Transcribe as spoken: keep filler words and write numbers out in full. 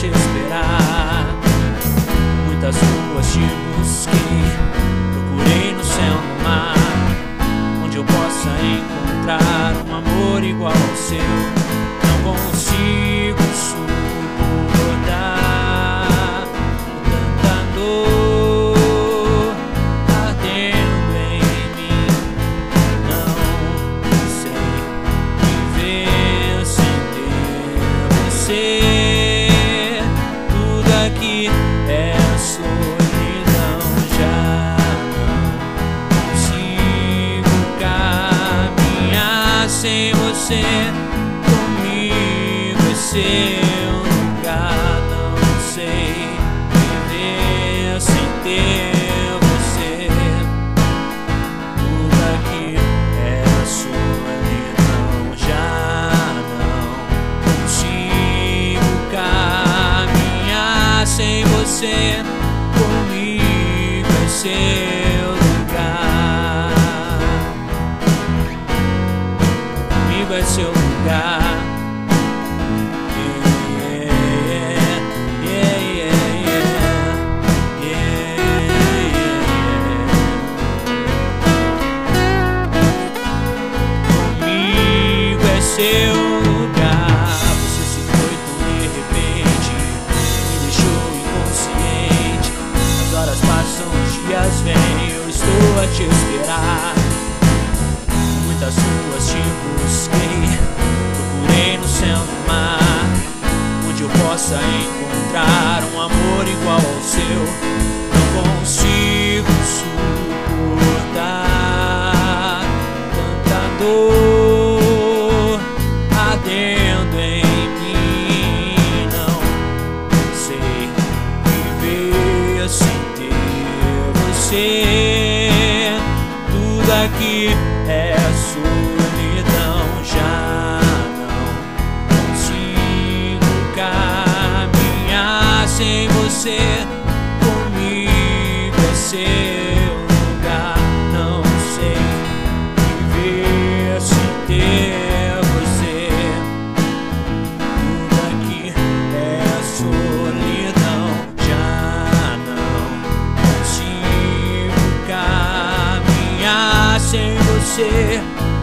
te esperar. Muitas ruas te busquei, procurei no céu, no mar, onde eu possa encontrar um amor igual ao seu. Não consigo suportar tanta dor ardendo em mim. Não sei viver sem ter você. Tudo aqui é solidão. Já não consigo caminhar sem você. Comigo é seu lugar. Não sei viver sem ter você. Tudo aqui é solidão. Já não consigo caminhar sem você. Comigo é seu lugar. Comigo é seu lugar. Seu lugar. Você se foi tão de repente, me deixou inconsciente. As horas passam, os dias vêm, eu estou a te esperar. Muitas ruas te busquei, procurei no céu, no mar, onde eu possa encontrar um amor igual ao seu. Não consigo suportar tanta dor ardendo em mim. Não sei viver sem ter você. Tudo aqui é solidão. Já não consigo caminhar sem você. Comigo é seu lugar. Não sei viver sem ter você. Tudo aqui é solidão. Já não consigo caminhar sem você.